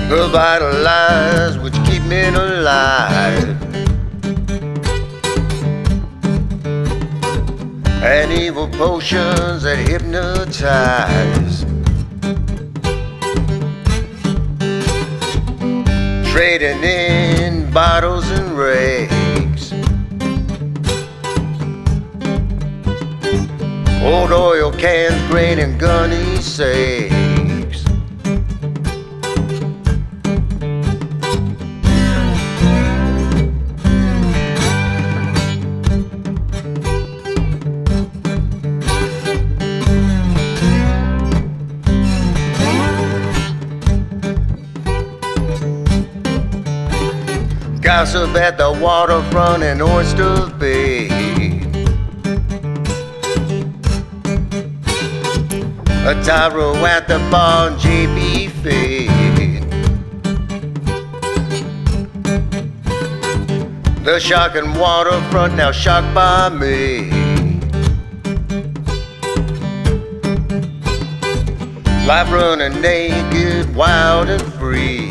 The vital lies which keep men alive, and evil potions that hypnotize, trading in bottles and rakes, old oil cans, grain and gunny safes. Gossip at the waterfront in Oyster Bay, a tyro at the bar in JB Fade, the shocking waterfront now shocked by me. Life running naked, wild and free.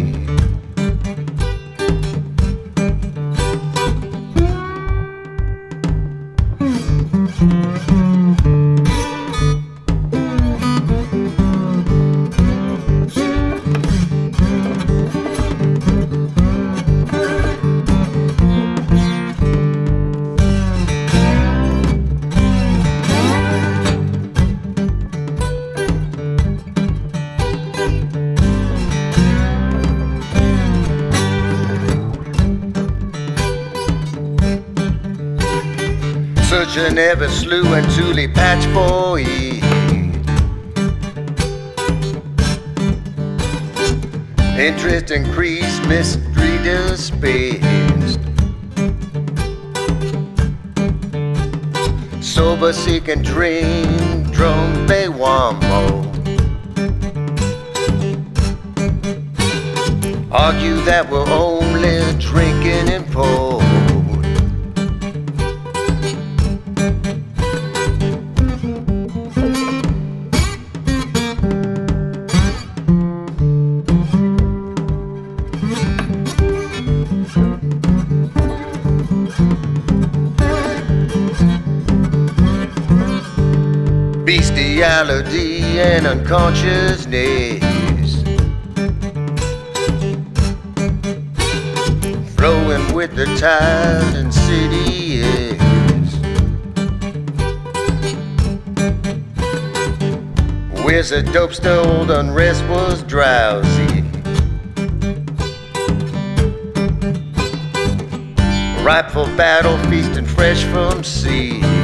Searching every slough and tule patch for ye, interest increased, mystery dispensed, sober seek and dream, drum bay wambo, argue that we're only drinking and pour. Bestiality and unconsciousness, flowing with the tide and city is. Where's the dope stole, unrest was drowsy, ripe for battle, feasting fresh from sea.